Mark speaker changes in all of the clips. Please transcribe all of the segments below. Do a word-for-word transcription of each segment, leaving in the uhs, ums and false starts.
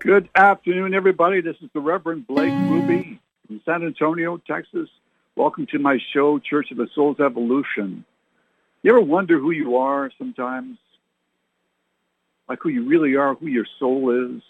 Speaker 1: Good afternoon, everybody. This is the Reverend Blake Ruby from San Antonio, Texas. Welcome to my show, Church of the Soul's Evolution. You ever wonder who you are sometimes? Like who you really are, who your soul is?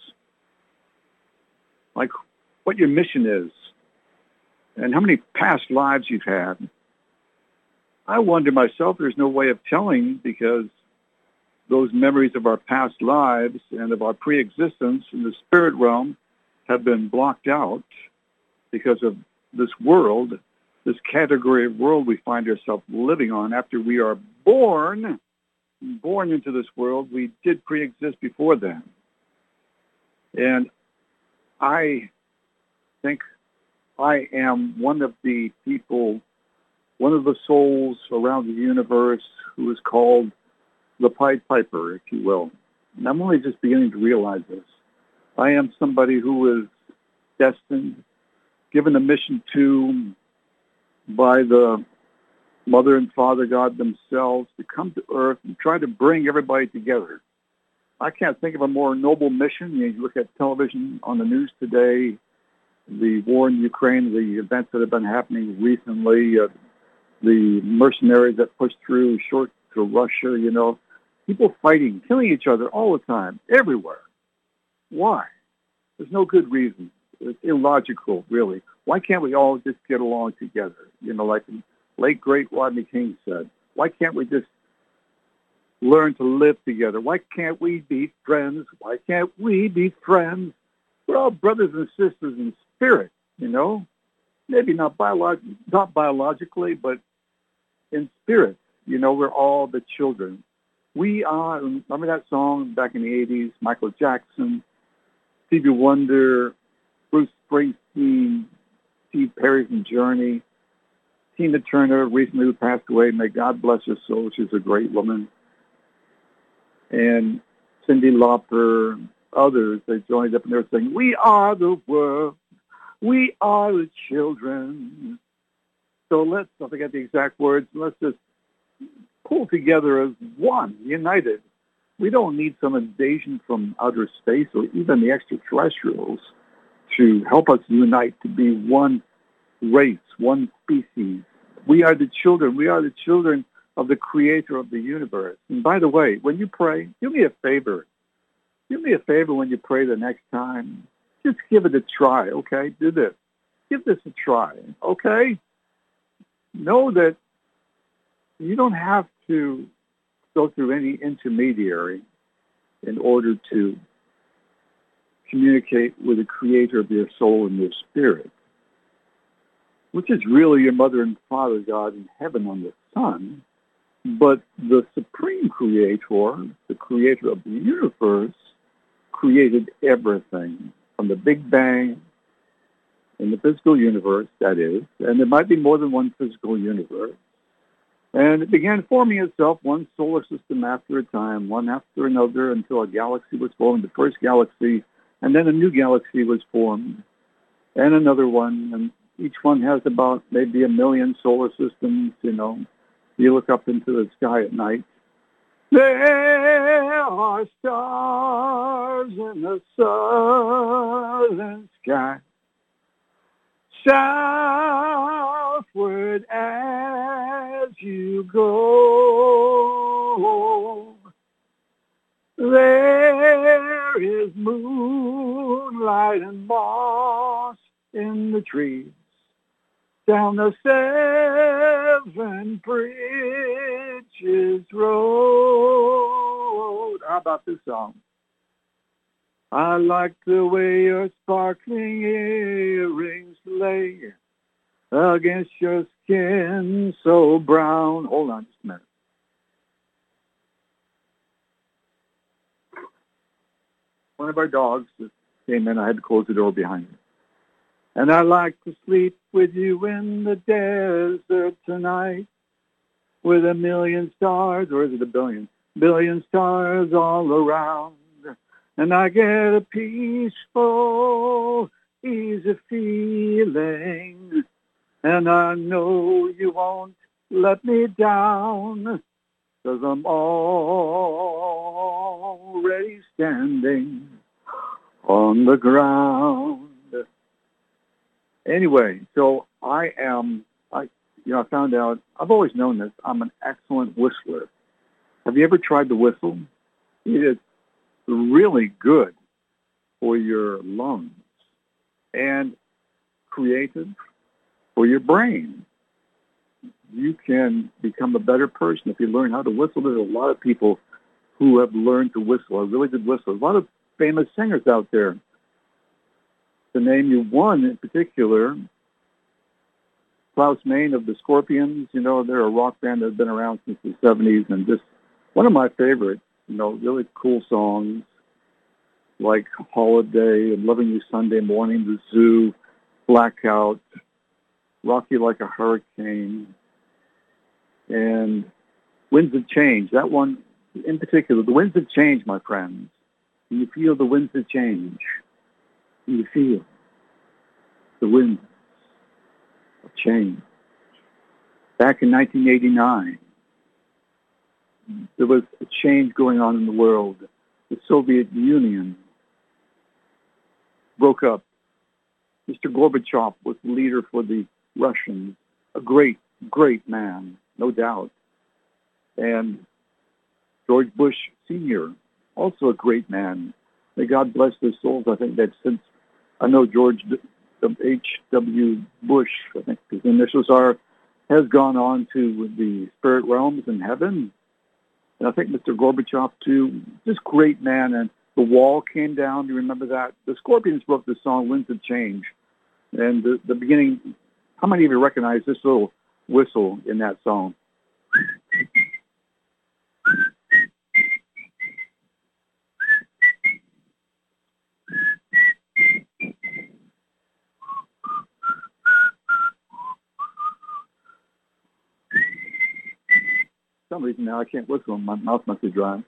Speaker 1: Like what your mission is? And how many past lives you've had? I wonder myself, there's no way of telling because those memories of our past lives and of our pre-existence in the spirit realm have been blocked out because of this world, this category of world we find ourselves living on after we are born, born into this world. We did pre-exist before then. And I think I am one of the people, one of the souls around the universe who is called the Pied Piper, if you will. And I'm only just beginning to realize this. I am somebody who is destined, given a mission to by the Mother and Father God themselves to come to earth and try to bring everybody together. I can't think of a more noble mission. You look at television on the news today, the war in Ukraine, the events that have been happening recently, uh, the mercenaries that pushed through short to Russia, you know, people fighting, killing each other all the time, everywhere. Why? There's no good reason. It's illogical, really. Why can't we all just get along together? You know, like the late, great Rodney King said, why can't we just learn to live together? Why can't we be friends? Why can't we be friends? We're all brothers and sisters in spirit, you know? Maybe not, biolog- not biologically, but in spirit. You know, we're all the children. We are, remember that song back in the eighties, Michael Jackson, Stevie Wonder, Bruce Springsteen, Steve Perry from Journey, Tina Turner, recently who passed away. May God bless her soul. She's a great woman. And Cyndi Lauper, others, they joined up and they were saying, we are the world. We are the children. So let's, don't forget the exact words, let's just pull together as one, united. We don't need some invasion from outer space or even the extraterrestrials to help us unite to be one race, one species. We are the children. We are the children of the creator of the universe. And by the way, when you pray, do me a favor. Do me a favor when you pray the next time. Just give it a try, okay? Do this. Give this a try, okay? Know that you don't have to go through any intermediary in order to communicate with the creator of your soul and your spirit, which is really your mother and father God in heaven on the sun. But the supreme creator, the creator of the universe, created everything from the Big Bang in the physical universe, that is, and there might be more than one physical universe. And it began forming itself one solar system after a time, one after another, until a galaxy was formed, the first galaxy, and then a new galaxy was formed, and another one, and each one has about maybe a million solar systems, you know. You look up into the sky at night. There are stars in the southern sky, southward as you go. There is moonlight and moss in the trees down the Seven Bridges Road. How about this song? I like the way your sparkling earrings lay against your skin so brown. Hold on just a minute. One of our dogs just came in. I had to close the door behind me. And I like to sleep with you in the desert tonight with a million stars, or is it a billion? Billion stars all around. And I get a peaceful, easy feeling. And I know you won't let me down, 'cause I'm already standing on the ground. Anyway, so I am, I, you know, I found out, I've always known this, I'm an excellent whistler. Have you ever tried to whistle? It is really good for your lungs and creative for your brain. You can become a better person if you learn how to whistle. There's a lot of people who have learned to whistle, are really good whistlers. A lot of famous singers out there. To name you one in particular, Klaus Meine of the Scorpions. You know, they're a rock band that's been around since the seventies, and just one of my favorites, you know, really cool songs like Holiday and Loving You Sunday Morning, The Zoo, Blackout, Rock You Like a Hurricane, and Winds of Change. That one in particular, the winds of change, my friends. Do you feel the winds of change? Do you feel the winds of change? Back in nineteen eighty-nine, there was a change going on in the world. The Soviet Union broke up. Mister Gorbachev was the leader for the Russians, a great, great man, no doubt. And George Bush Senior, also a great man. May God bless their souls. I think that since, I know George H W. Bush, I think his initials are, has gone on to the spirit realms in heaven. And I think Mister Gorbachev, too, just great man. And the wall came down. Do you remember that? The Scorpions wrote the song Winds of Change. And the, the beginning, how many of you recognize this little whistle in that song? For some reason now I can't whistle. My mouth must be dry.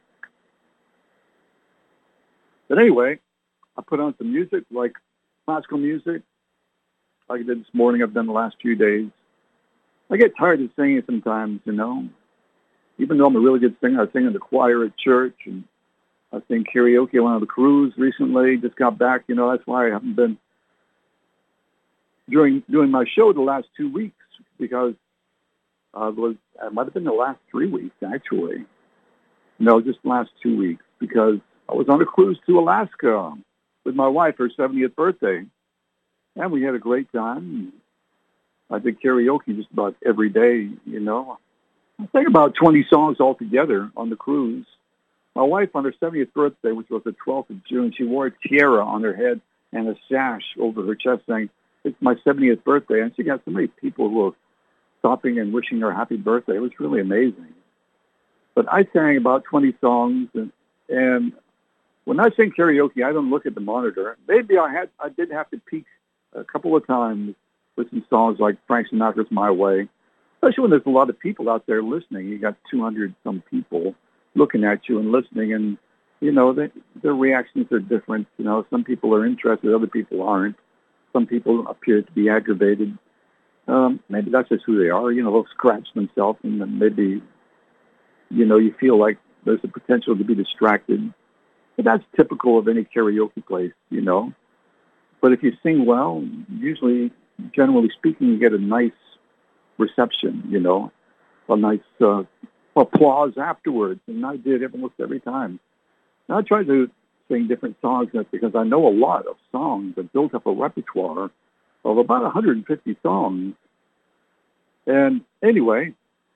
Speaker 1: But anyway, I put on some music, like classical music, like I did this morning. I've done the last few days. I get tired of singing sometimes, you know. Even though I'm a really good singer, I sing in the choir at church, and I sing karaoke on the cruise recently. Just got back, you know. That's why I haven't been during doing my show the last two weeks because uh, it was it might have been the last three weeks actually. No, just the last two weeks because I was on a cruise to Alaska with my wife, her seventieth birthday, and we had a great time. I did karaoke just about every day, you know. I sang about twenty songs altogether on the cruise. My wife, on her seventieth birthday, which was the twelfth of June, she wore a tiara on her head and a sash over her chest saying, "It's my seventieth birthday." And she got so many people who were stopping and wishing her happy birthday. It was really amazing. But I sang about twenty songs, and, and when I sing karaoke, I don't look at the monitor. Maybe I had, I did have to peek a couple of times with some songs like Frank Sinatra's My Way, especially when there's a lot of people out there listening. You got two hundred some people looking at you and listening, and, you know, they, their reactions are different. You know, some people are interested, other people aren't. Some people appear to be aggravated. Um, maybe that's just who they are. You know, they'll scratch themselves, and then maybe, you know, you feel like there's a potential to be distracted. But that's typical of any karaoke place, you know. But if you sing well, usually, generally speaking, you get a nice reception, you know, a nice uh, applause afterwards. And I did it almost every time. And I tried to sing different songs because I know a lot of songs. I built up a repertoire of about one hundred fifty songs. And anyway,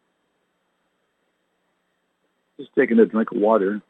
Speaker 1: just taking a drink of water.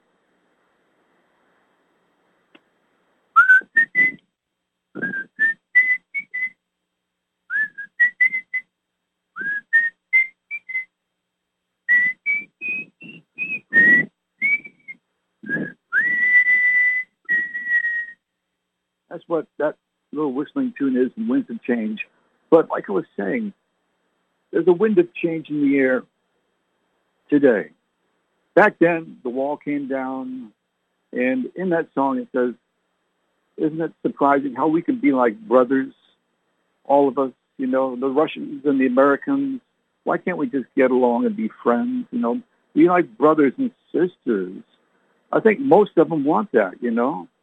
Speaker 1: That's what that little whistling tune is in Winds of Change. But like I was saying, there's a wind of change in the air today. Back then, the wall came down, and in that song it says, "Isn't it surprising how we can be like brothers, all of us, you know, the Russians and the Americans? Why can't we just get along and be friends, you know, be like brothers and sisters?" I think most of them want that, you know.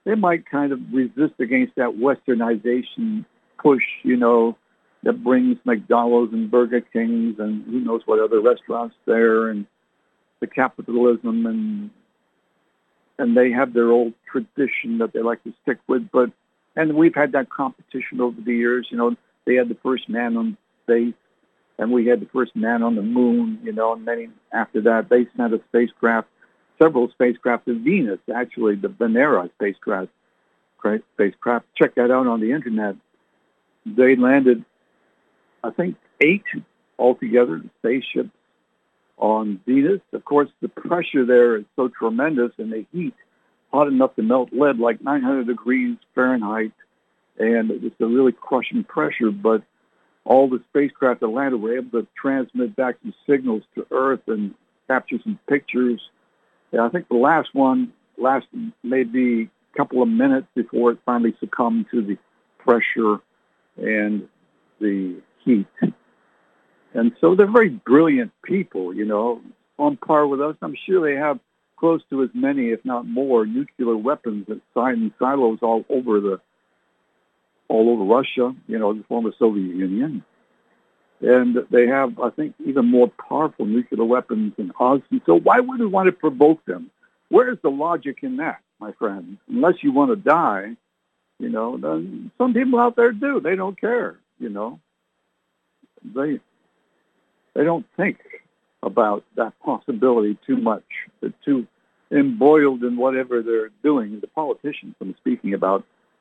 Speaker 1: they might kind of resist against that westernization push, you know, that brings McDonald's and Burger Kings and who knows what other restaurants there, and the capitalism, and and they have their old tradition that they like to stick with. But and we've had that competition over the years. You know, they had the first man on space, and we had the first man on the moon. You know, and many after that they sent a spacecraft, several spacecraft to Venus. Actually, the Venera spacecraft. Spacecraft. Check that out on the internet. They landed, I think, eight altogether spaceships on Venus. Of course, the pressure there is so tremendous, and the heat hot enough to melt lead, like nine hundred degrees Fahrenheit, and it's a really crushing pressure. But all the spacecraft that landed were able to transmit back some signals to Earth and capture some pictures. And I think the last one lasted maybe a couple of minutes before it finally succumbed to the pressure and the heat. And so they're very brilliant people, you know, on par with us. I'm sure they have close to as many, if not more, nuclear weapons that site in silos all over the, all over Russia, you know, the former Soviet Union. And they have, I think, even more powerful nuclear weapons than us. And so why would we want to provoke them? Where's the logic in that, my friend? Unless you want to die, you know, then some people out there do. They don't care, you know. They they don't think about that possibility too much. They're too embroiled in whatever they're doing. The politicians I'm speaking about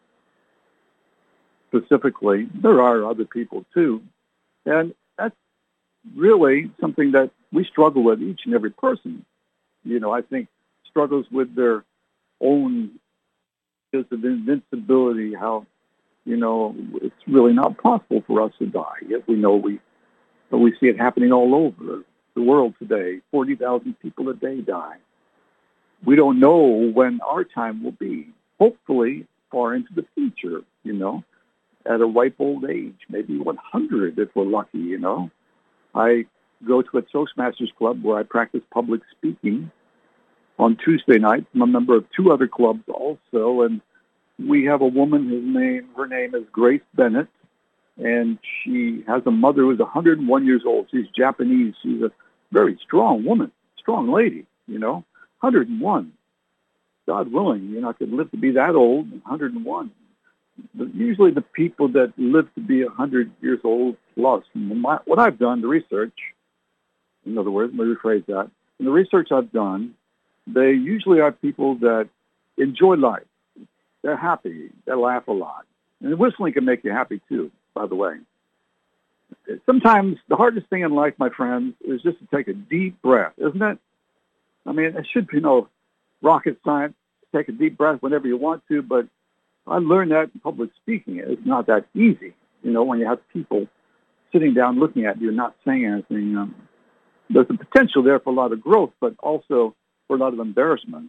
Speaker 1: specifically, there are other people too. And that's really something that we struggle with, each and every person. You know, I think struggles with their own sense of invincibility, how, you know, it's really not possible for us to die. Yet we know we, but we see it happening all over the world today. forty thousand people a day die. We don't know when our time will be. Hopefully far into the future, you know, at a ripe old age, maybe one hundred if we're lucky, you know. I go to a Toastmasters club where I practice public speaking on Tuesday nights. I'm a member of two other clubs also, and we have a woman whose name, her name is Grace Bennett, and she has a mother who's one hundred one years old. She's Japanese. She's a very strong woman, strong lady, you know, one hundred one. God willing, you know, I could live to be that old, one hundred one. But usually the people that live to be one hundred years old plus, and my, what I've done, the research, in other words, let me rephrase that, in the research I've done, they usually are people that enjoy life. They're happy. They laugh a lot. And whistling can make you happy too, by the way. Sometimes the hardest thing in life, my friends, is just to take a deep breath, isn't it? I mean, it should be no rocket science. Take a deep breath whenever you want to, but I learned that in public speaking. It's not that easy, you know, when you have people sitting down looking at you and not saying anything. Um, there's a potential there for a lot of growth, but also for a lot of embarrassment.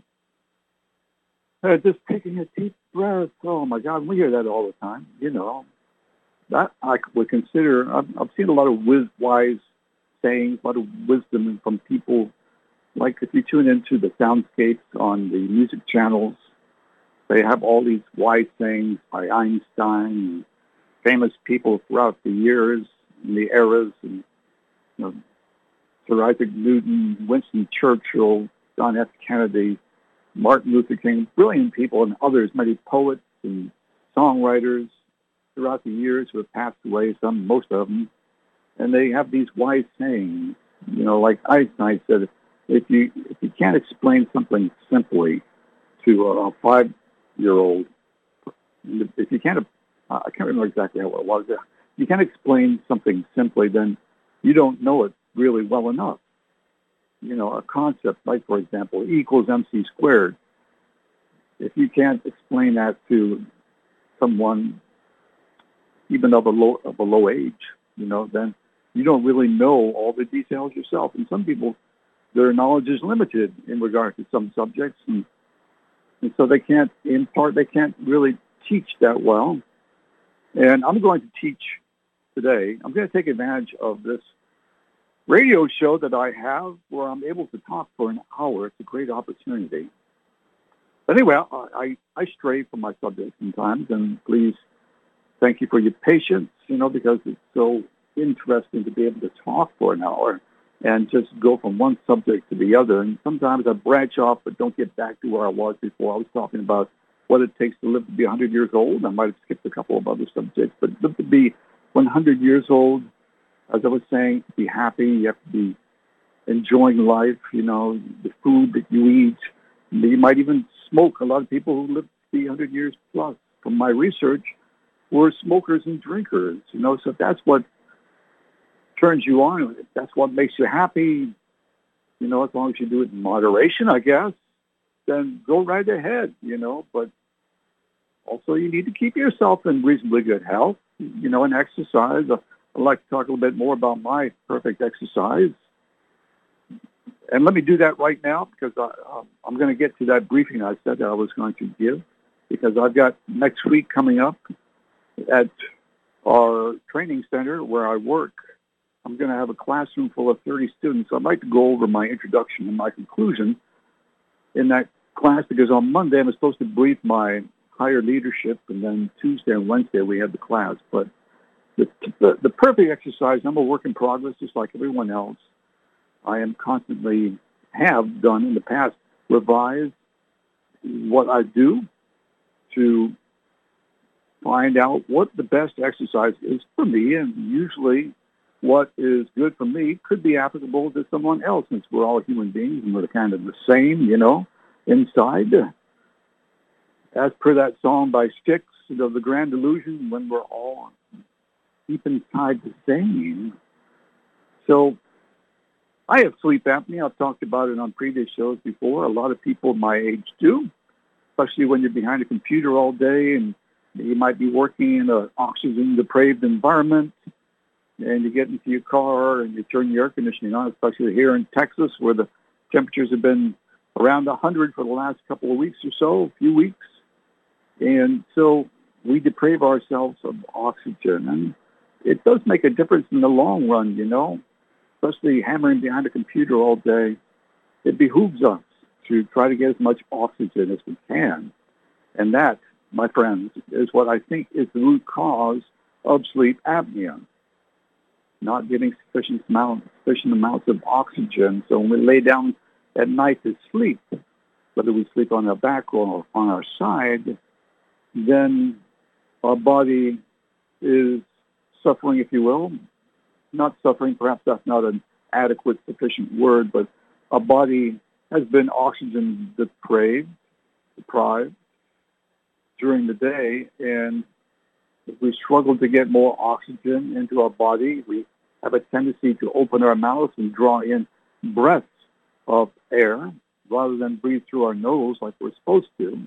Speaker 1: Uh, just taking a deep breath. Oh, my God, we hear that all the time, you know. That I would consider, I've, I've seen a lot of wiz, wise sayings, a lot of wisdom from people. Like if you tune into the soundscapes on the music channels, they have all these wise sayings by Einstein and famous people throughout the years and the eras, and you know, Sir Isaac Newton, Winston Churchill, John F. Kennedy, Martin Luther King, brilliant people, and others, many poets and songwriters throughout the years who have passed away, some, most of them, and they have these wise sayings. You know, like Einstein said, if you if you can't explain something simply to a five-year-old, if you can't, uh, I can't remember exactly how it was. If you can't explain something simply, then you don't know it really well enough. You know, a concept like, for example, E equals mc squared. If you can't explain that to someone, even of a low of a low age, you know, then you don't really know all the details yourself. And some people, their knowledge is limited in regard to some subjects, and, and so they can't impart, they can't really teach that well. And I'm going to teach today. I'm going to take advantage of this radio show that I have where I'm able to talk for an hour. It's a great opportunity. But anyway, I, I, I stray from my subject sometimes, and please thank you for your patience, you know, because it's so interesting to be able to talk for an hour and just go from one subject to the other. And sometimes I branch off but don't get back to where I was before. I was talking about what it takes to live to be one hundred years old. I might have skipped a couple of other subjects, but live to be one hundred years old, as I was saying, to be happy, you have to be enjoying life, you know, the food that you eat. You might even smoke. A lot of people who live to be one hundred years plus, from my research, were smokers and drinkers, you know, so if that's what turns you on, if that's what makes you happy, you know, as long as you do it in moderation, I guess, then go right ahead, you know, but also you need to keep yourself in reasonably good health, you know, and exercise. I'd like to talk a little bit more about my perfect exercise. And let me do that right now because I, I'm going to get to that briefing I said that I was going to give, because I've got next week coming up at our training center where I work. I'm going to have a classroom full of thirty students. I'd like to go over my introduction and my conclusion in that class, because on Monday I'm supposed to brief my higher leadership, and then Tuesday and Wednesday we have the class. But the, the, the perfect exercise, I'm a work in progress just like everyone else. I am constantly, have done in the past, revise what I do to find out what the best exercise is for me, and usually what is good for me could be applicable to someone else, since we're all human beings and we're kind of the same, you know, inside. As per that song by Styx, you know, The Grand Illusion, when we're all deep inside the same. So I have sleep apnea. I've talked about it on previous shows before. A lot of people my age do, especially when you're behind a computer all day and you might be working in an oxygen-depraved environment, and you get into your car and you turn your air conditioning on, especially here in Texas where the temperatures have been around one hundred for the last couple of weeks or so, a few weeks. And so we deprave ourselves of oxygen. And it does make a difference in the long run, you know, especially hammering behind a computer all day. It behooves us to try to get as much oxygen as we can. And that, my friends, is what I think is the root cause of sleep apnea. Not getting sufficient amount, sufficient amounts of oxygen. So when we lay down at night to sleep, whether we sleep on our back or on our side, then our body is suffering, if you will. Not suffering, perhaps that's not an adequate, sufficient word, but our body has been oxygen depraved, deprived during the day, and if we struggle to get more oxygen into our body, we have a tendency to open our mouths and draw in breaths of air rather than breathe through our nose like we're supposed to.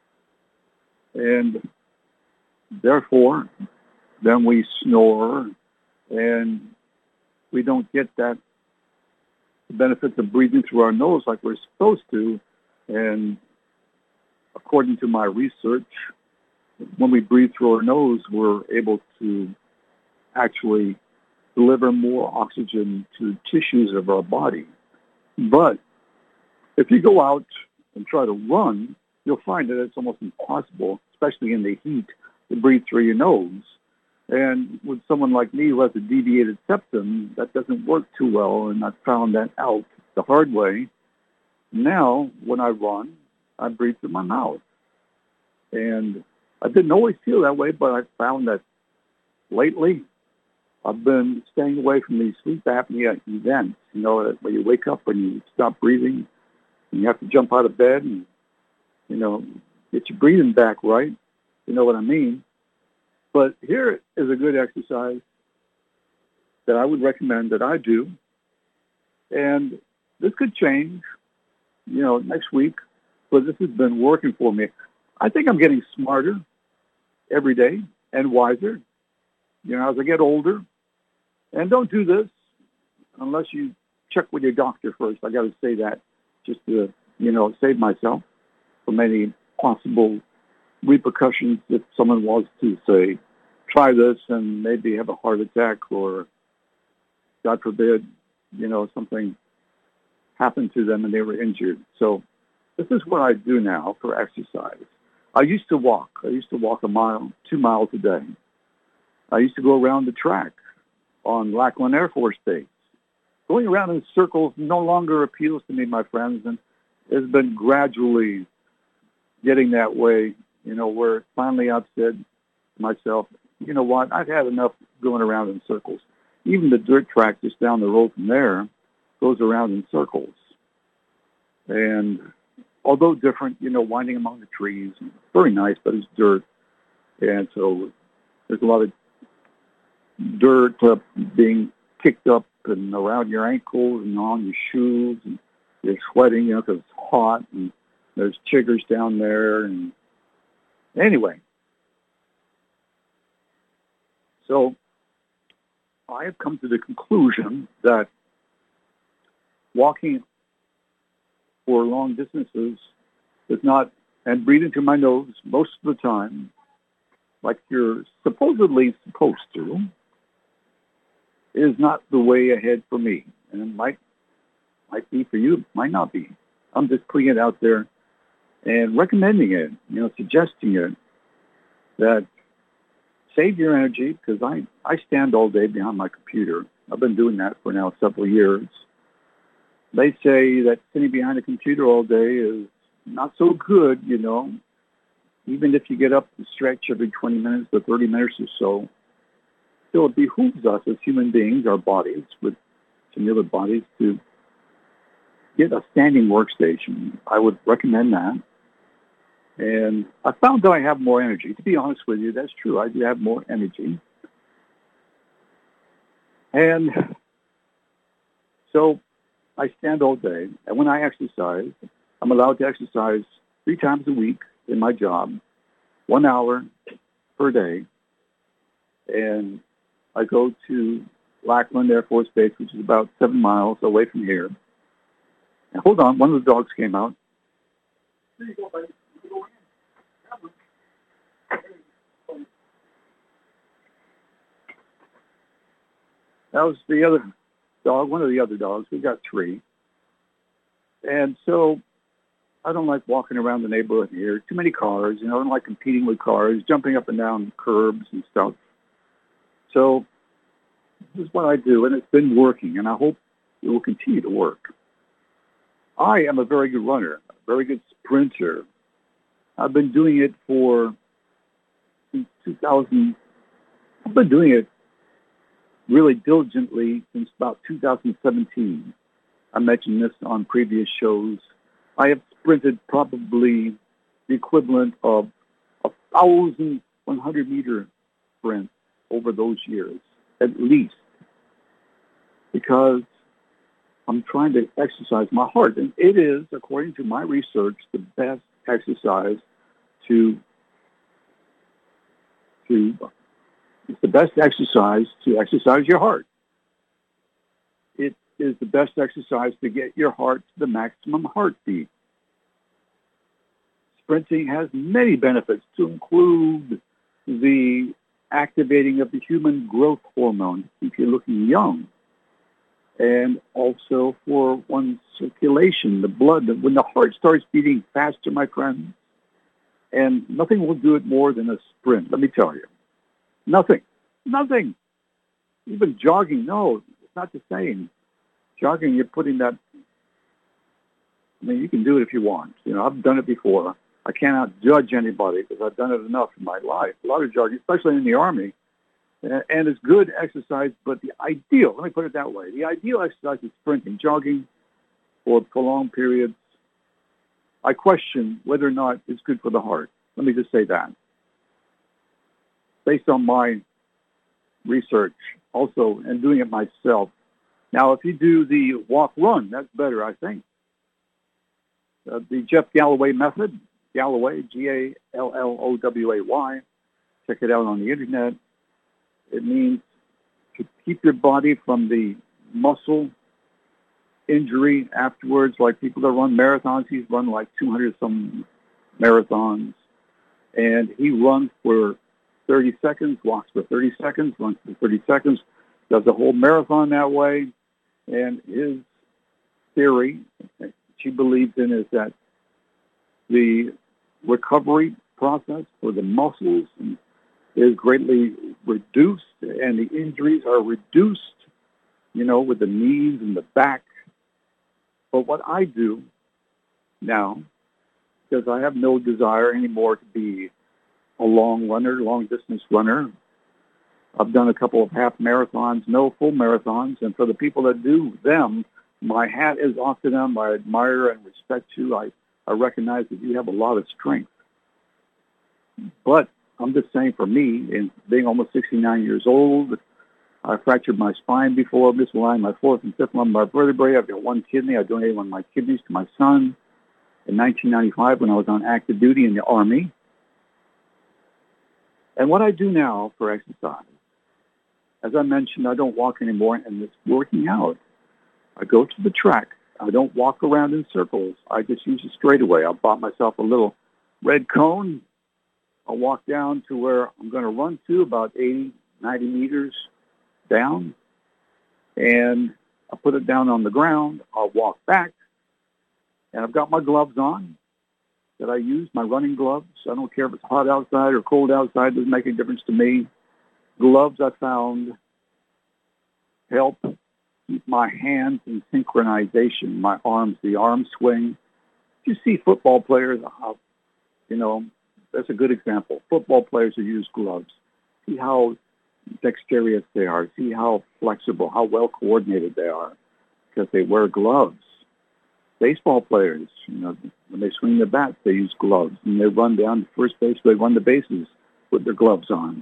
Speaker 1: And therefore, then we snore, and we don't get that benefits of breathing through our nose like we're supposed to. And according to my research, when we breathe through our nose, we're able to actually deliver more oxygen to tissues of our body. But if you go out and try to run, you'll find that it's almost impossible, especially in the heat, to breathe through your nose. And with someone like me who has a deviated septum, that doesn't work too well, and I found that out the hard way. Now, when I run, I breathe through my mouth. And I didn't always feel that way, but I found that lately I've been staying away from these sleep apnea events, you know, where you wake up and you stop breathing and you have to jump out of bed and, you know, get your breathing back right. You know what I mean? But here is a good exercise that I would recommend that I do. And this could change, you know, next week, but this has been working for me. I think I'm getting smarter every day and wiser, you know, as I get older. And don't do this unless you check with your doctor first. I got to say that just to, you know, save myself from any possible repercussions if someone wants to say, try this and maybe have a heart attack or, God forbid, you know, something happened to them and they were injured. So This is what I do now for exercise. I used to walk. I used to walk a mile, two miles a day. I used to go around the track on Lackland Air Force Base. Going around in circles no longer appeals to me, my friends, and has been gradually getting that way, you know, where finally I've said to myself, you know what, I've had enough going around in circles. Even the dirt track just down the road from there goes around in circles. And although different, you know, winding among the trees, very nice, but it's dirt. And so there's a lot of dirt uh, being kicked up and around your ankles and on your shoes, and you're sweating, you know, because it's hot, and there's chiggers down there. And anyway, so I have come to the conclusion that walking for long distances is not, and breathing through my nose most of the time, like you're supposedly supposed to, is not the way ahead for me. And it might, might be for you, might not be. I'm just putting it out there and recommending it, you know, suggesting it, that save your energy, because I, I stand all day behind my computer. I've been doing that for now several years. They say that sitting behind a computer all day is not so good, you know, even if you get up and stretch every twenty minutes to thirty minutes or so. Still, it behooves us as human beings, our bodies, with similar bodies, to get a standing workstation. I would recommend that. And I found that I have more energy. To be honest with you, that's true. I do have more energy. And so I stand all day. And when I exercise, I'm allowed to exercise three times a week in my job, one hour per day. And I go to Lackland Air Force Base, which is about seven miles away from here. And hold on, one of the dogs came out. There you go, buddy. That was the other dog, one of the other dogs. We've got three. And so I don't like walking around the neighborhood here. Too many cars. You know, I don't like competing with cars, jumping up and down curbs and stuff. So this is what I do, and it's been working, and I hope it will continue to work. I am a very good runner, a very good sprinter. I've been doing it for since two thousand. I've been doing it really diligently since about two thousand seventeen. I mentioned this on previous shows. I have sprinted probably the equivalent of a thousand one hundred meter sprints over those years, at least, because I'm trying to exercise my heart. And it is, according to my research, the best exercise to, to it's the best exercise to exercise your heart. It is the best exercise to get your heart to the maximum heartbeat. Sprinting has many benefits, to include the activating of the human growth hormone to keep you looking young, and also for one's circulation, the blood. When the heart starts beating faster, my friends, and nothing will do it more than a sprint, let me tell you. Nothing. Nothing. Even jogging, no, it's not the same. Jogging, you're putting that, I mean, you can do it if you want. You know, I've done it before. I cannot judge anybody because I've done it enough in my life. A lot of jogging, especially in the Army, and it's good exercise, but the ideal, let me put it that way, the ideal exercise is sprinting. Jogging for prolonged periods, I question whether or not it's good for the heart. Let me just say that. Based on my research also and doing it myself. Now, if you do the walk-run, that's better, I think. Uh, the Jeff Galloway method, Galloway, G A L L O W A Y. Check it out on the internet. It means to keep your body from the muscle injury afterwards, like people that run marathons. He's run like two hundred some marathons. And he runs for thirty seconds, walks for thirty seconds, runs for thirty seconds, does the whole marathon that way. And his theory, which he believes in, is that The recovery process for the muscles is greatly reduced, and the injuries are reduced, you know, with the knees and the back. But what I do now, because I have no desire anymore to be a long runner, long-distance runner. I've done a couple of half marathons, no full marathons, and for the people that do them, my hat is off to them. I admire and respect you. I, I recognize that you have a lot of strength. But I'm just saying for me, in being almost sixty-nine years old, I fractured my spine before, misaligned my fourth and fifth lumbar vertebrae. I've got one kidney. I donated one of my kidneys to my son in nineteen ninety-five when I was on active duty in the Army. And what I do now for exercise, as I mentioned, I don't walk anymore, and it's working out. I go to the track. I don't walk around in circles. I just use a straightaway. I bought myself a little red cone. I'll walk down to where I'm going to run to, about eighty, ninety meters down, and I put it down on the ground. I'll walk back, and I've got my gloves on that I use, my running gloves. I don't care if it's hot outside or cold outside. It doesn't make any difference to me. Gloves, I found, help keep my hands in synchronization, my arms, the arm swing. You see football players, uh, you know, that's a good example. Football players who use gloves. See how dexterous they are. See how flexible, how well coordinated they are because they wear gloves. Baseball players, you know, when they swing their bats, they use gloves. And they run down to first base, they run the bases with their gloves on.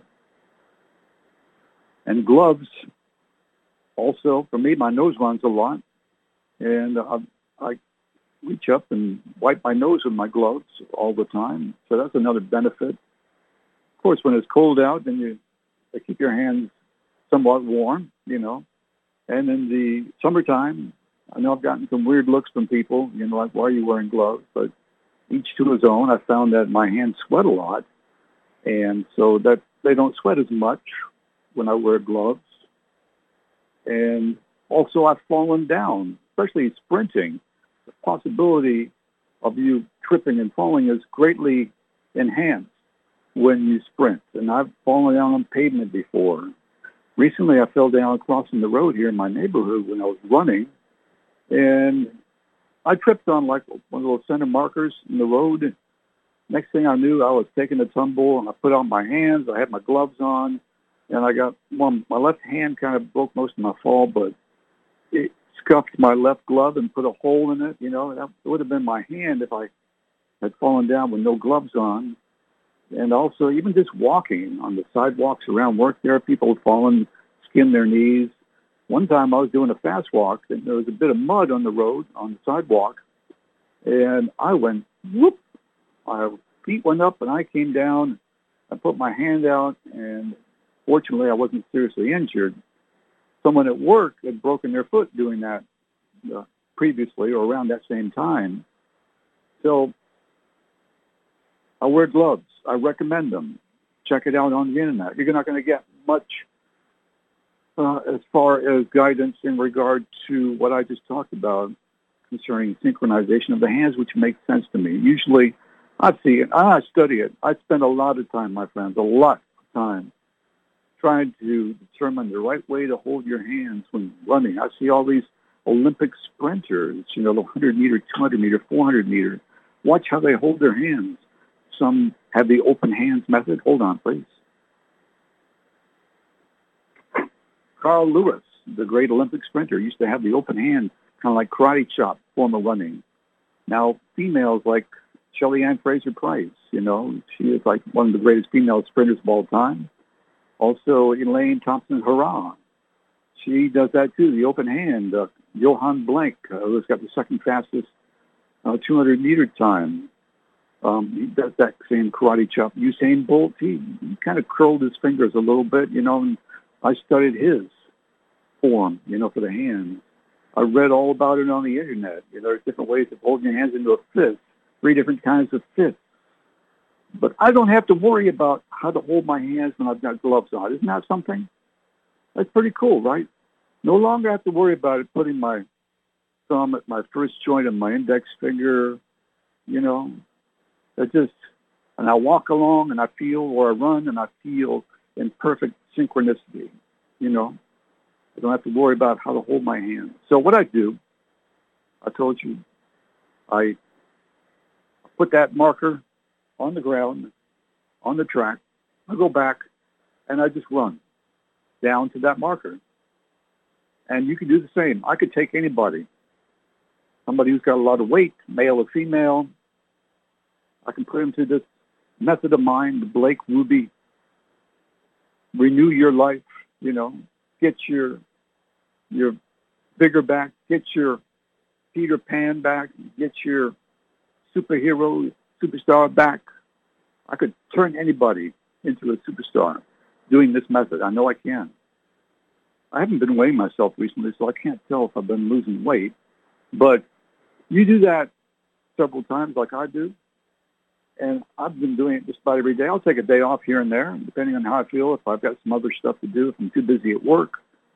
Speaker 1: And gloves, also, for me, my nose runs a lot. And uh, I reach up and wipe my nose with my gloves all the time. So that's another benefit. Of course, when it's cold out, then you they keep your hands somewhat warm, you know. And in the summertime, I know I've gotten some weird looks from people, you know, like, why are you wearing gloves? But each to his own. I found that my hands sweat a lot. And so that they don't sweat as much when I wear gloves. And also I've fallen down, especially sprinting. The possibility of you tripping and falling is greatly enhanced when you sprint. And I've fallen down on pavement before. Recently I fell down crossing the road here in my neighborhood when I was running. And I tripped on like one of those center markers in the road. Next thing I knew, I was taking a tumble, and I put on my hands. I had my gloves on, and I got one. My left hand kind of broke most of my fall, but it scuffed my left glove and put a hole in it. You know, that would have been my hand if I had fallen down with no gloves on. And also, even just walking on the sidewalks around work, there are people who've fallen, skinned their knees. One time I was doing a fast walk, and there was a bit of mud on the road, on the sidewalk, and I went, whoop, my feet went up, and I came down. I put my hand out, and fortunately I wasn't seriously injured. Someone at work had broken their foot doing that uh, previously or around that same time. So I wear gloves. I recommend them. Check it out on the internet. You're not going to get much Uh, as far as guidance in regard to what I just talked about concerning synchronization of the hands, which makes sense to me. Usually, I see it, I study it. I spend a lot of time, my friends, a lot of time trying to determine the right way to hold your hands when running. I see all these Olympic sprinters, you know, the one hundred meter, two hundred meter, four hundred meter. Watch how they hold their hands. Some have the open hands method. Hold on, please. Carl Lewis, the great Olympic sprinter, used to have the open hand, kind of like karate chop form of running. Now, females like Shelly Ann Fraser-Price, you know, she is like one of the greatest female sprinters of all time. Also, Elaine Thompson-Herah, she does that too, the open hand. Uh, Johan Blank, uh, who's got the second fastest uh, two hundred meter time. Um, he does that same karate chop. Usain Bolt, he, he kind of curled his fingers a little bit, you know, and I studied his form, you know, for the hands. I read all about it on the internet. You know, there's different ways of holding your hands into a fist, three different kinds of fists. But I don't have to worry about how to hold my hands when I've got gloves on. Isn't that something? That's pretty cool, right? No longer have to worry about it, putting my thumb at my first joint of my index finger, you know. It just, and I walk along and I feel, or I run and I feel in perfect synchronicity. You know, I don't have to worry about how to hold my hand. So what I do, I told you, I put that marker on the ground, on the track. I go back and I just run down to that marker. And you can do the same. I could take anybody, somebody who's got a lot of weight, male or female. I can put them through this method of mine, the Blake Ruby. Renew your life, you know, get your your bigger back, get your Peter Pan back, get your superhero, superstar back. I could turn anybody into a superstar doing this method. I know I can. I haven't been weighing myself recently, so I can't tell if I've been losing weight. But you do that several times like I do, and I've been doing it just about every day. I'll take a day off here and there, depending on how I feel, if I've got some other stuff to do, if I'm too busy at work.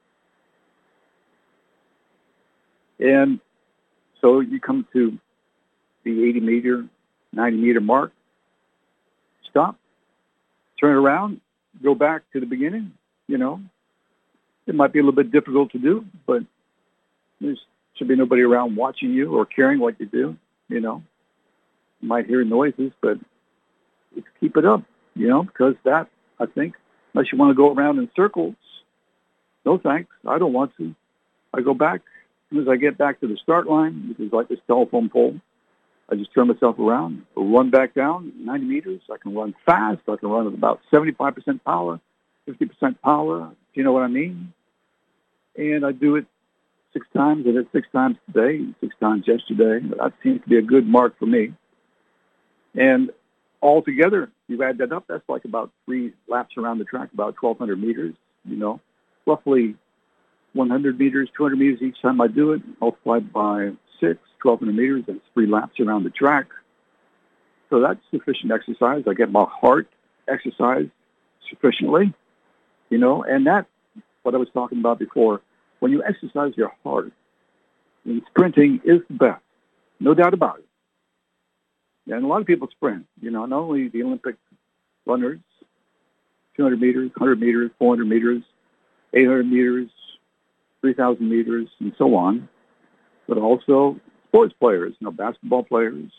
Speaker 1: And so you come to the eighty meter, ninety meter mark, stop, turn around, go back to the beginning, you know. It might be a little bit difficult to do, but there should be nobody around watching you or caring what you do, you know. You might hear noises, but just keep it up, you know, because that, I think, unless you want to go around in circles, no thanks, I don't want to. I go back. As soon as I get back to the start line, which is like this telephone pole, I just turn myself around, run back down ninety meters. I can run fast. I can run at about seventy-five percent power, fifty percent power, if you know what I mean. And I do it six times. I did it six times today, six times yesterday. That seems to be a good mark for me. And altogether, you add that up, that's like about three laps around the track, about twelve hundred meters, you know, roughly one hundred meters, two hundred meters each time I do it, multiplied by six, twelve hundred meters, that's three laps around the track. So that's sufficient exercise. I get my heart exercised sufficiently, you know, and that's what I was talking about before. When you exercise your heart, and sprinting is the best, no doubt about it. And a lot of people sprint, you know, not only the Olympic runners, two hundred meters, one hundred meters, four hundred meters, eight hundred meters, three thousand meters, and so on, but also sports players, you know, basketball players,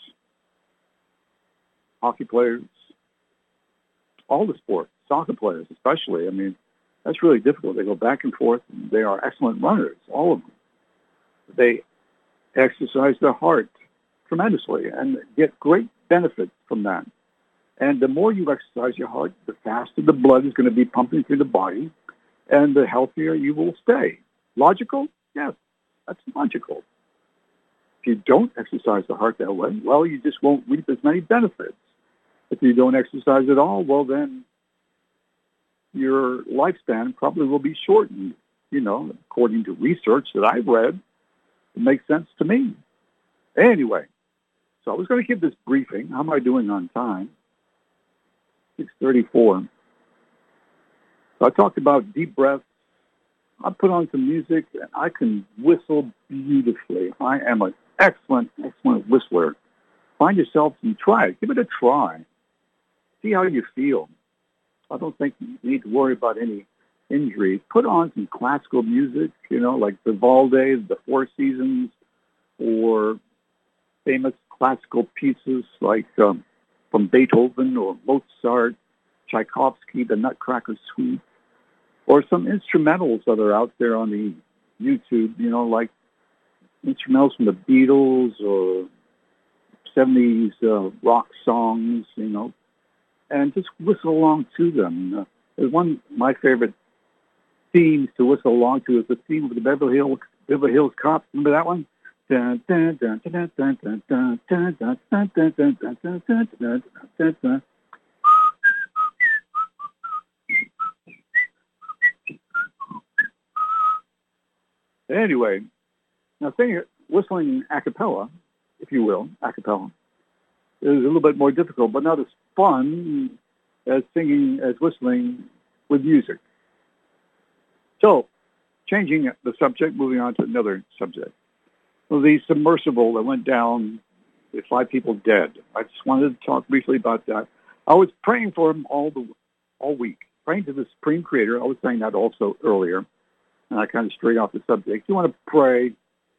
Speaker 1: hockey players, all the sports, soccer players especially. I mean, that's really difficult. They go back and forth, and they are excellent runners, all of them. They exercise their heart tremendously and get great benefits from that. And the more you exercise your heart, the faster the blood is going to be pumping through the body, and the healthier you will stay. Logical? Yes, that's logical. If you don't exercise the heart that way, well, you just won't reap as many benefits. If you don't exercise at all, well, then your lifespan probably will be shortened. You know, according to research that I've read, it makes sense to me. Anyway, so I was going to give this briefing. How am I doing on time? six thirty-four. So I talked about deep breaths. I put on some music, and I can whistle beautifully. I am an excellent, excellent whistler. Find yourself and try it. Give it a try. See how you feel. I don't think you need to worry about any injuries. Put on some classical music, you know, like Vivaldi, The Four Seasons, or famous classical pieces like um, from Beethoven or Mozart, Tchaikovsky, The Nutcracker Suite, or some instrumentals that are out there on the YouTube, you know, like instrumentals from the Beatles or seventies uh, rock songs, you know, and just whistle along to them. Uh, there's one of my favorite themes to whistle along to is the theme of the Beverly Hills, Beverly Hills Cop. Remember that one? Anyway, now singing, whistling a cappella, if you will, a cappella, is a little bit more difficult, but not as fun as singing, as whistling with music. So, changing the subject, moving on to another subject. Well, the submersible that went down the five people dead. I just wanted to talk briefly about that. I was praying for them all the all week, praying to the Supreme Creator. I was saying that also earlier, and I kind of strayed off the subject. You want to pray,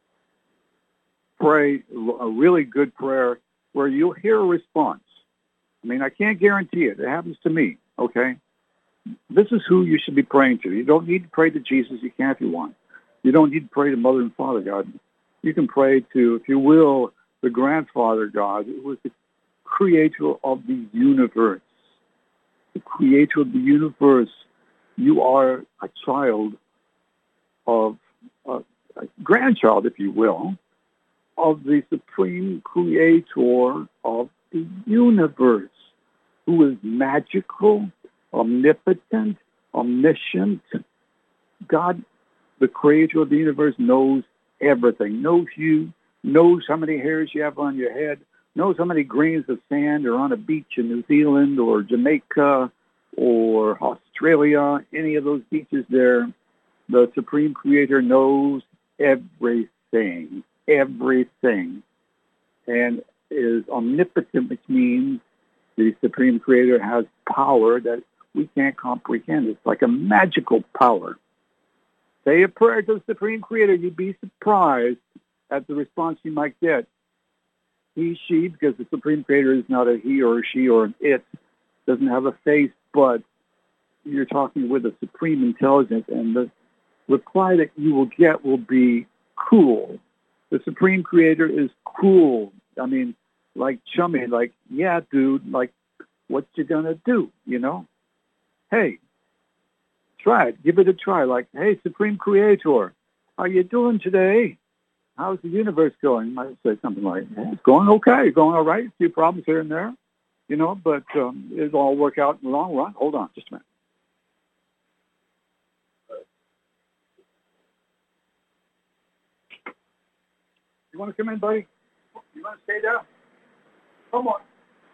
Speaker 1: pray a really good prayer where you'll hear a response. I mean, I can't guarantee it. It happens to me, okay? This is who you should be praying to. You don't need to pray to Jesus. You can if you want. You don't need to pray to Mother and Father God. You can pray to, if you will, the grandfather God, who was the creator of the universe. The creator of the universe. You are a child of, a, a grandchild, if you will, of the supreme creator of the universe, who is magical, omnipotent, omniscient. God, the creator of the universe, knows everything, knows you, knows how many hairs you have on your head, knows how many grains of sand are on a beach in New Zealand or Jamaica or Australia, any of those beaches there. The Supreme Creator knows everything, everything, and is omnipotent, which means the Supreme Creator has power that we can't comprehend. It's like a magical power. Say a prayer to the Supreme Creator. You'd be surprised at the response you might get. He, she, because the Supreme Creator is not a he or a she or an it, doesn't have a face, but you're talking with a supreme intelligence, and the reply that you will get will be cool. The Supreme Creator is cool. I mean, like chummy, like, yeah, dude, like, what you gonna do, you know? Hey, try it. Give it a try. Like, hey, Supreme Creator, how you doing today? How's the universe going? You might say something like, hey, it's going okay, going all right. A few problems here and there, you know, but um, it'll all work out in the long run. Hold on just a minute. You want to come in, buddy? You want to stay there? Come on.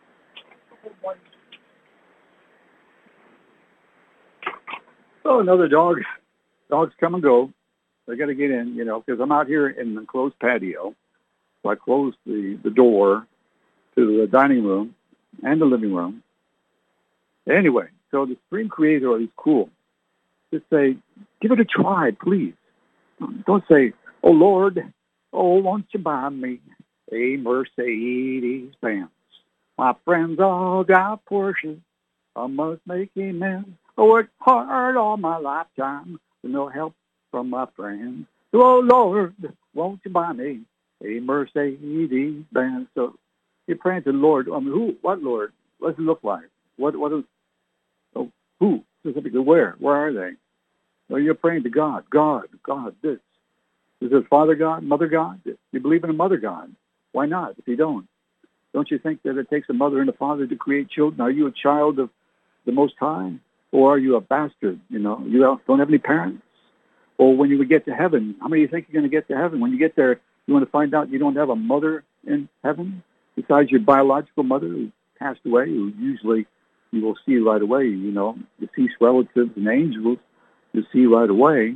Speaker 1: Oh, another dog. Dogs come and go. They got to get in, you know, because I'm out here in the closed patio. So I closed the, the door to the dining room and the living room. Anyway, so the Supreme Creator is cool. Just say, give it a try, please. Don't say, oh, Lord, oh, won't you buy me a Mercedes Benz? My friends all got Porsches. I must make amends. I worked hard all my lifetime with no help from my friends. Oh, Lord, won't you buy me a Mercedes Benz? So you're praying to the Lord. I mean, who? What Lord? What does it look like? What? What is? Oh, who? Specifically, where? Where are they? Well, you're praying to God. God, God, this. Is it Father God, Mother God? Do you believe in a Mother God? Why not, if you don't? Don't you think that it takes a mother and a father to create children? Are you a child of the Most High? Or are you a bastard? You know, you don't have any parents? Or when you would get to heaven, how many do you think you're going to get to heaven? When you get there, you want to find out you don't have a mother in heaven besides your biological mother who passed away, who usually you will see right away, you know, deceased relatives and angels you see right away.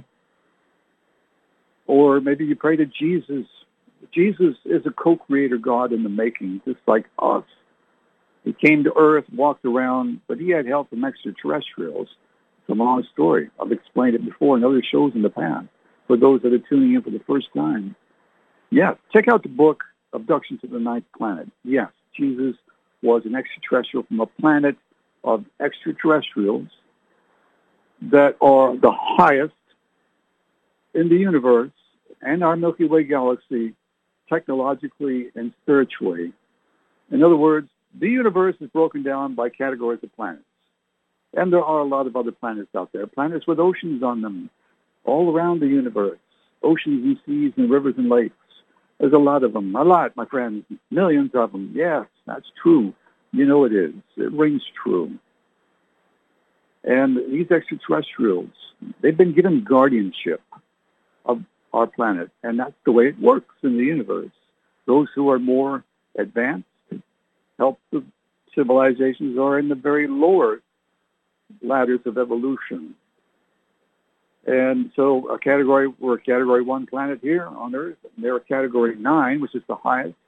Speaker 1: Or maybe you pray to Jesus. Jesus is a co-creator God in the making, just like us. He came to earth, walked around, but he had help from extraterrestrials. It's a long story. I've explained it before in other shows in the past for those that are tuning in for the first time. Yes, check out the book, Abduction to the Ninth Planet. Yes, Jesus was an extraterrestrial from a planet of extraterrestrials that are the highest in the universe and our Milky Way galaxy, technologically and spiritually. In other words, the universe is broken down by categories of planets. And there are a lot of other planets out there, planets with oceans on them, all around the universe, oceans and seas and rivers and lakes. There's a lot of them, a lot, my friends, millions of them. Yes, that's true. You know it is. It rings true. And these extraterrestrials, they've been given guardianship of our planet, and that's the way it works in the universe. Those who are more advanced help the civilizations who are in the very lower ladders of evolution. And so a category, we're a category one planet here on Earth, and they're a category nine, which is the highest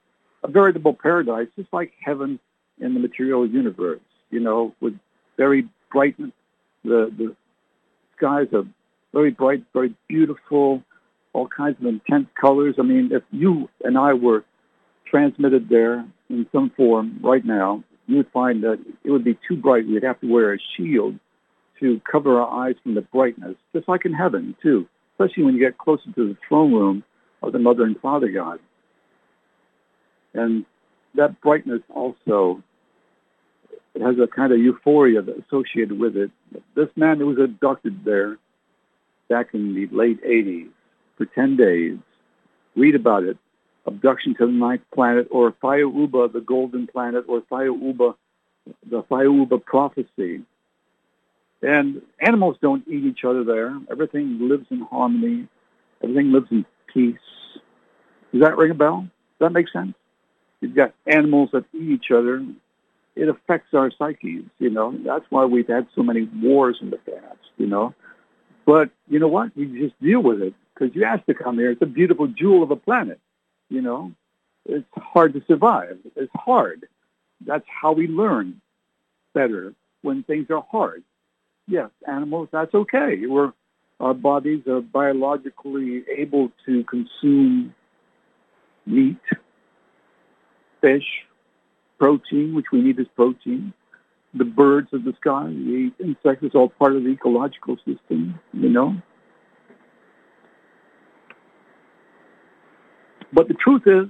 Speaker 1: a veritable paradise, just like heaven in the material universe, you know, with very bright, the, the skies are very bright, very beautiful, all kinds of intense colors. I mean, if you and I were transmitted there in some form right now, you would find that it would be too bright. We'd have to wear a shield to cover our eyes from the brightness, just like in heaven, too, especially when you get closer to the throne room of the Mother and Father God. And that brightness also, it has a kind of euphoria associated with it. This man who was abducted there back in the late eighties for ten days, read about it, abduction to the ninth planet, or Fayauba, the golden planet, or Fayauba, the Fayauba prophecy. And animals don't eat each other there. Everything lives in harmony. Everything lives in peace. Does that ring a bell? Does that make sense? You've got animals that eat each other. It affects our psyches, you know. That's why we've had so many wars in the past, you know. But you know what? We just deal with it because you asked to come here. It's a beautiful jewel of a planet, you know. It's hard to survive. It's hard. That's how we learn better when things are hard. Yes, animals, that's okay. We're, our bodies are biologically able to consume meat, fish, protein, which we need as protein. The birds of the sky, the insects, is all part of the ecological system, you know. But the truth is,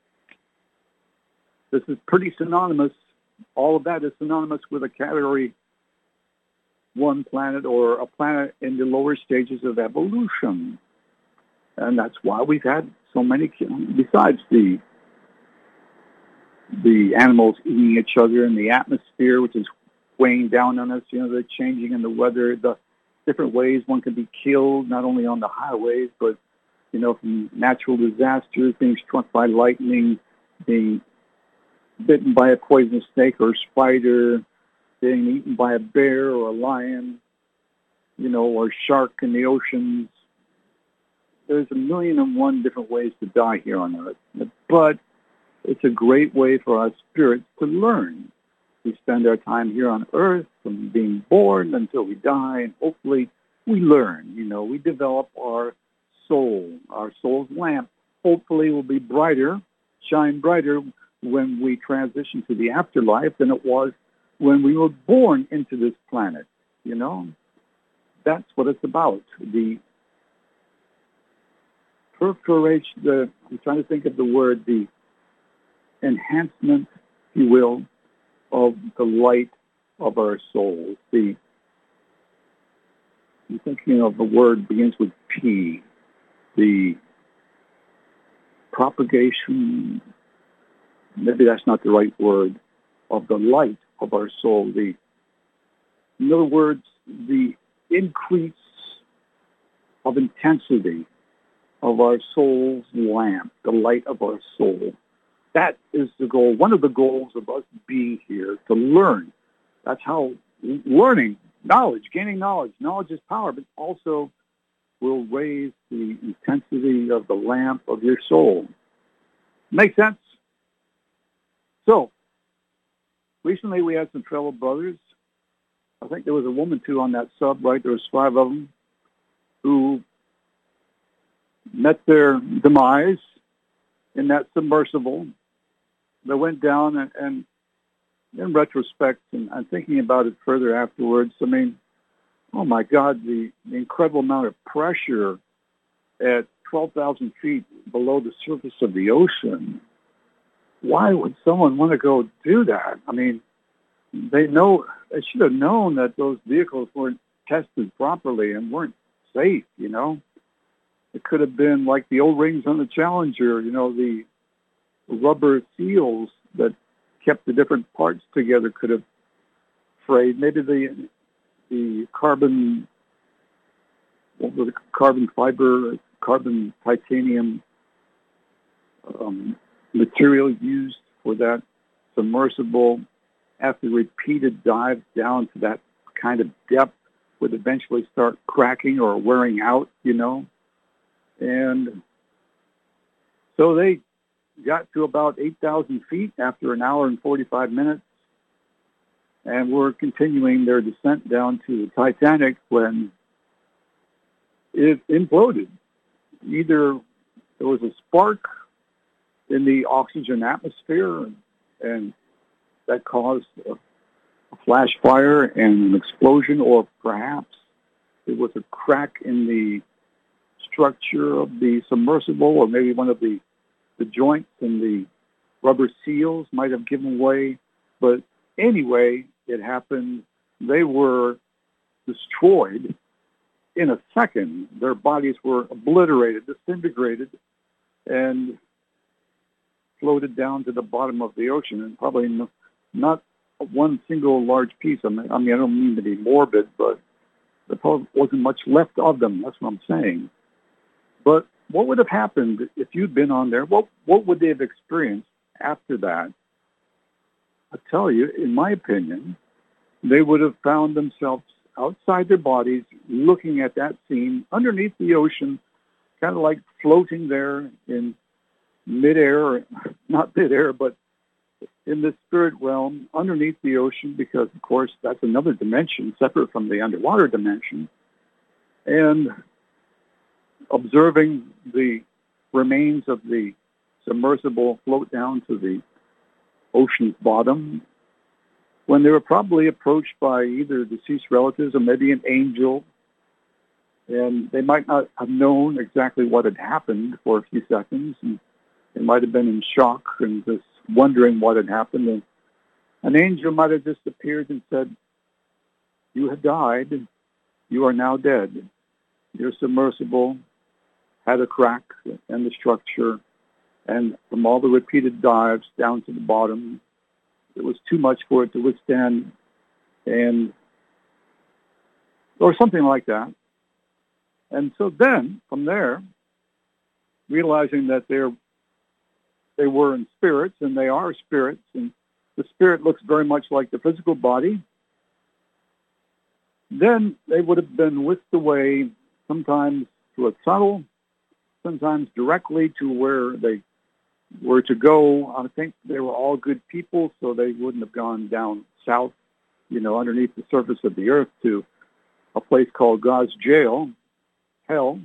Speaker 1: this is pretty synonymous. All of that is synonymous with a category one planet or a planet in the lower stages of evolution. And that's why we've had so many, besides the the animals eating each other in the atmosphere, which is weighing down on us, you know, the changing in the weather, the different ways one can be killed, not only on the highways, but, you know, from natural disasters, being struck by lightning, being bitten by a poisonous snake or spider, being eaten by a bear or a lion, you know, or shark in the oceans. There's a million and one different ways to die here on Earth. But it's a great way for our spirits to learn. We spend our time here on Earth from being born until we die, and hopefully we learn. You know, we develop our soul. Our soul's lamp hopefully will be brighter, shine brighter when we transition to the afterlife than it was when we were born into this planet. You know, that's what it's about. The perforation, the, I'm trying to think of the word, the enhancement, if you will, of the light of our souls. The, I'm thinking of the word begins with P. The propagation, maybe that's not the right word, of the light of our soul. The, in other words, the increase of intensity of our soul's lamp, the light of our soul. That is the goal, one of the goals of us being here, to learn. That's how learning, knowledge, gaining knowledge. Knowledge is power, but also will raise the intensity of the lamp of your soul. Make sense? So, recently we had some fellow brothers. I think there was a woman, too, on that sub, right? There was five of them who met their demise in that submersible. They went down, and, and in retrospect, and I'm thinking about it further afterwards, I mean, oh my God, the, the incredible amount of pressure at twelve thousand feet below the surface of the ocean. Why would someone want to go do that? I mean, they know, they should have known that those vehicles weren't tested properly and weren't safe, you know. It could have been like the O-rings on the Challenger, you know, the rubber seals that kept the different parts together could have frayed. Maybe the the carbon, what was it, carbon fiber, carbon titanium um, material used for that submersible, after repeated dives down to that kind of depth, would eventually start cracking or wearing out, you know. And so they got to about eight thousand feet after an hour and forty-five minutes, and were continuing their descent down to the Titanic when it imploded. Either there was a spark in the oxygen atmosphere, and that caused a, a flash fire and an explosion, or perhaps it was a crack in the structure of the submersible, or maybe one of the, the joints in the rubber seals might have given way. But anyway, it happened. They were destroyed in a second. Their bodies were obliterated, disintegrated, and floated down to the bottom of the ocean, and probably no, not one single large piece. I mean, I mean, I don't mean to be morbid, but there probably wasn't much left of them. That's what I'm saying. But what would have happened if you'd been on there? What what would they have experienced after that? I tell you, in my opinion, they would have found themselves outside their bodies, looking at that scene underneath the ocean, kind of like floating there in midair, or not midair, but in the spirit realm underneath the ocean, because, of course, that's another dimension separate from the underwater dimension, and observing the remains of the submersible float down to the ocean's bottom, when they were probably approached by either deceased relatives or maybe an angel, and they might not have known exactly what had happened for a few seconds, and they might have been in shock and just wondering what had happened, and an angel might have just appeared and said, "You have died. You are now dead. Your submersible had a crack in the structure, and from all the repeated dives down to the bottom, it was too much for it to withstand," and or something like that. And so then, from there, realizing that they're they were in spirits, and they are spirits, and the spirit looks very much like the physical body, then they would have been whisked away, sometimes to a tunnel, sometimes directly to where they were to go. I think they were all good people, so they wouldn't have gone down south, you know, underneath the surface of the earth to a place called God's jail, hell.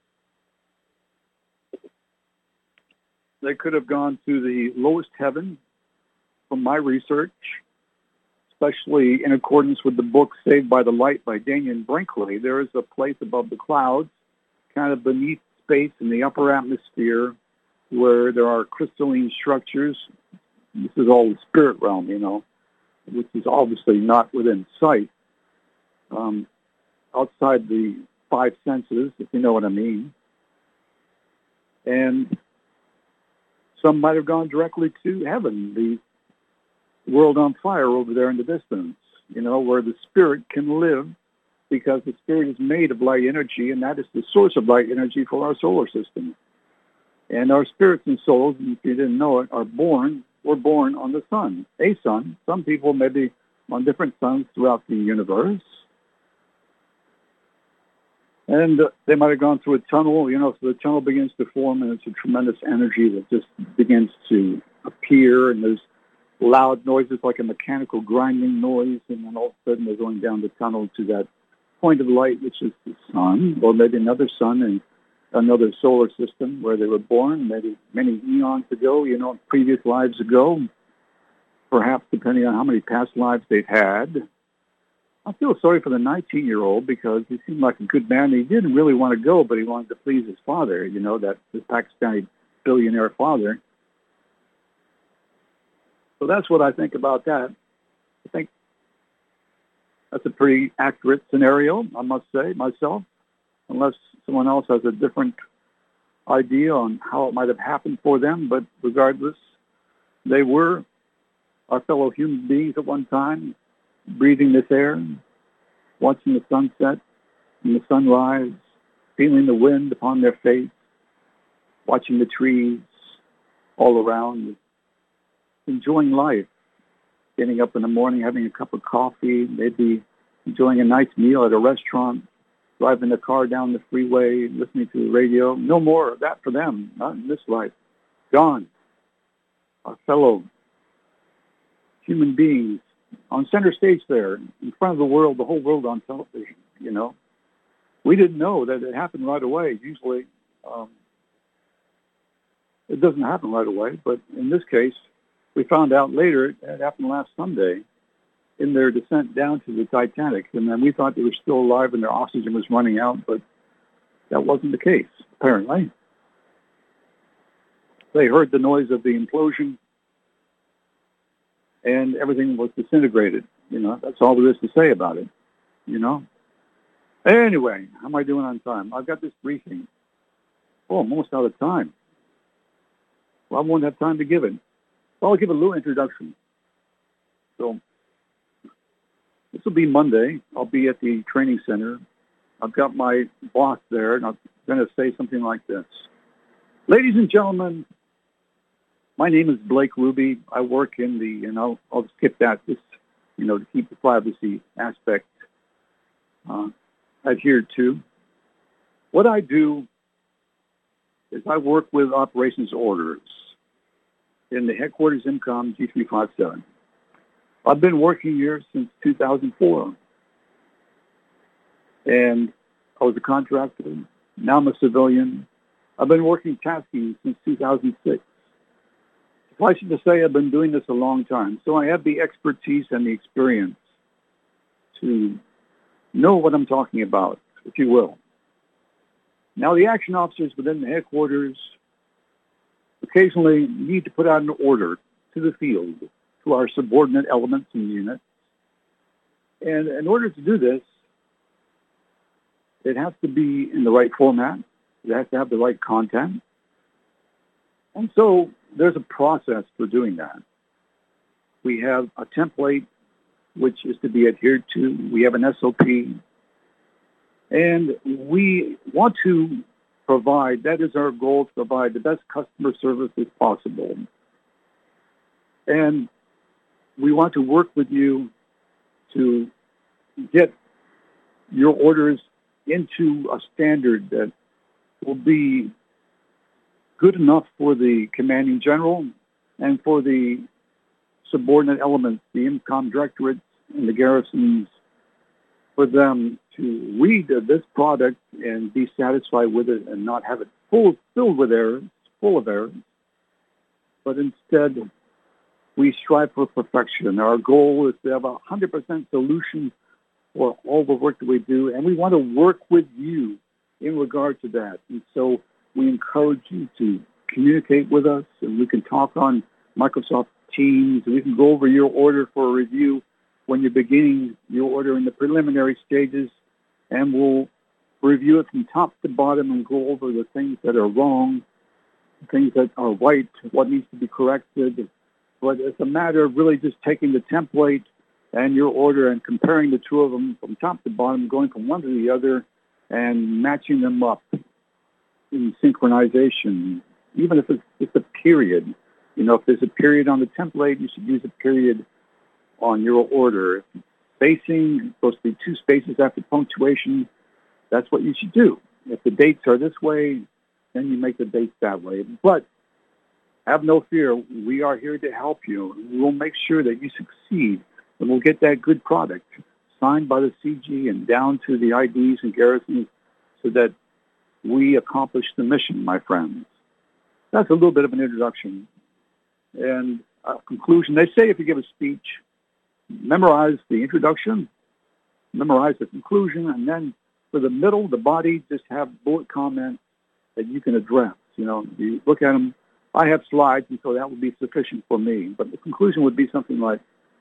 Speaker 1: They could have gone to the lowest heaven, from my research, especially in accordance with the book Saved by the Light by Daniel Brinkley. There is a place above the clouds, kind of beneath space in the upper atmosphere, where there are crystalline structures. This is all the spirit realm, you know, which is obviously not within sight, um, outside the five senses, if you know what I mean. And some might have gone directly to heaven, the world on fire over there in the distance, you know, where the spirit can live, because the spirit is made of light energy, and that is the source of light energy for our solar system. And our spirits and souls, if you didn't know it, are born, were born on the sun, a sun. Some people may be on different suns throughout the universe. And uh, they might have gone through a tunnel, you know, so the tunnel begins to form, and it's a tremendous energy that just begins to appear, and there's loud noises like a mechanical grinding noise, and then all of a sudden they're going down the tunnel to that point of light, which is the sun, or maybe another sun in another solar system where they were born, maybe many eons ago, you know, previous lives ago, perhaps depending on how many past lives they've had. I feel sorry for the nineteen-year-old, because he seemed like a good man. He didn't really want to go, but he wanted to please his father, you know, that his Pakistani billionaire father. So that's what I think about that. I think that's a pretty accurate scenario, I must say, myself, unless someone else has a different idea on how it might have happened for them. But regardless, they were our fellow human beings at one time, breathing this air, watching the sunset and the sunrise, feeling the wind upon their face, watching the trees all around, enjoying life, getting up in the morning, having a cup of coffee, maybe enjoying a nice meal at a restaurant, driving the car down the freeway, listening to the radio. No more of that for them, not in this life. Gone. our fellow human beings on center stage there in front of the world, the whole world on television, you know. We didn't know that it happened right away. Usually um, it doesn't happen right away, but in this case, we found out later it happened last Sunday in their descent down to the Titanic. And then we thought they were still alive and their oxygen was running out, but that wasn't the case, apparently. They heard the noise of the implosion, and everything was disintegrated. You know, that's all there is to say about it, you know. Anyway, how am I doing on time? I've got this briefing. Oh, I'm almost out of time. Well, I won't have time to give it. So I'll give a little introduction. So this will be Monday. I'll be at the training center. I've got my boss there, and I'm going to say something like this. Ladies and gentlemen, my name is Blake Ruby. I work in the, and I'll, I'll skip that, just, you know, to keep the privacy aspect uh, adhered to. What I do is I work with operations orders in the headquarters IMCOM G three fifty-seven. I've been working here since two thousand four. And I was a contractor. Now I'm a civilian. I've been working tasking since two thousand six. Suffice it to say, I've been doing this a long time. So I have the expertise and the experience to know what I'm talking about, if you will. Now, the action officers within the headquarters occasionally need to put out an order to the field, to our subordinate elements and units. And in order to do this, it has to be in the right format. It has to have the right content. And so there's a process for doing that. We have a template which is to be adhered to. We have an S O P. And we want to provide, that is our goal, to provide the best customer service as possible. And we want to work with you to get your orders into a standard that will be good enough for the commanding general and for the subordinate elements, the IMCOM directorates and the garrisons, for them to read this product and be satisfied with it and not have it full, filled with errors, full of errors, but instead we strive for perfection. Our goal is to have a one hundred percent solution for all the work that we do, and we want to work with you in regard to that. And so we encourage you to communicate with us, and we can talk on Microsoft Teams, and we can go over your order for a review when you're beginning your order in the preliminary stages, and we'll review it from top to bottom and go over the things that are wrong, things that are right, what needs to be corrected. But it's a matter of really just taking the template and your order and comparing the two of them from top to bottom, going from one to the other, and matching them up in synchronization, even if it's just a period. You know, if there's a period on the template, you should use a period on your order. If spacing is supposed to be two spaces after punctuation, that's what you should do. If the dates are this way, then you make the dates that way. But have no fear. We are here to help you. We'll make sure that you succeed, and we'll get that good product signed by the C G and down to the I Ds and garrisons so that we accomplish the mission, my friends. That's a little bit of an introduction. And a conclusion. They say if you give a speech, memorize the introduction, memorize the conclusion, and then for the middle, the body, just have bullet comments that you can address. You know, you look at them. I have slides, and so that would be sufficient for me. But the conclusion would be something like,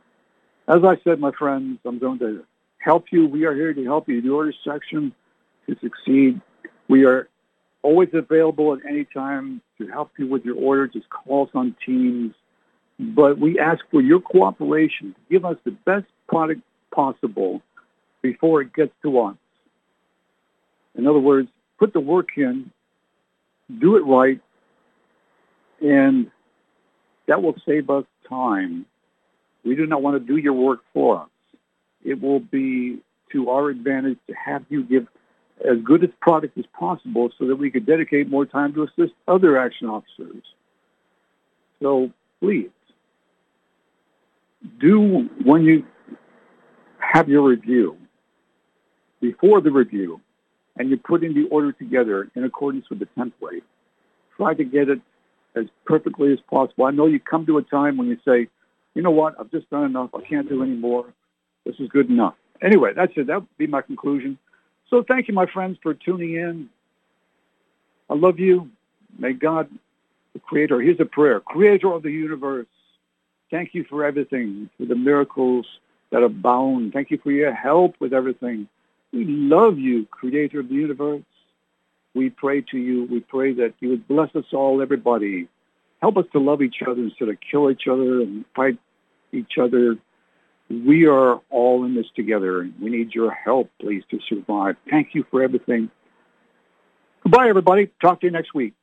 Speaker 1: as I said, my friends, I'm going to help you. We are here to help you, the order section, to succeed. We are always available at any time to help you with your order. Just call us on Teams. But we ask for your cooperation to give us the best product possible before it gets to us. In other words, put the work in, do it right, and that will save us time. We do not want to do your work for us. It will be to our advantage to have you give as good a product as possible so that we could dedicate more time to assist other action officers. So please do, when you have your review, before the review, and you put in the order together in accordance with the template, try to get it as perfectly as possible. I know you come to a time when you say, you know what, I've just done enough. I can't do any more. This is good enough. Anyway, that's it. That would be my conclusion. So thank you, my friends, for tuning in. I love you. May God, the Creator, here's a prayer, Creator of the universe, thank you for everything, for the miracles that abound. Thank you for your help with everything. We love you, Creator of the universe. We pray to you. We pray that you would bless us all, everybody. Help us to love each other instead of kill each other and fight each other. We are all in this together. We need your help, please, to survive. Thank you for everything. Goodbye, everybody. Talk to you next week.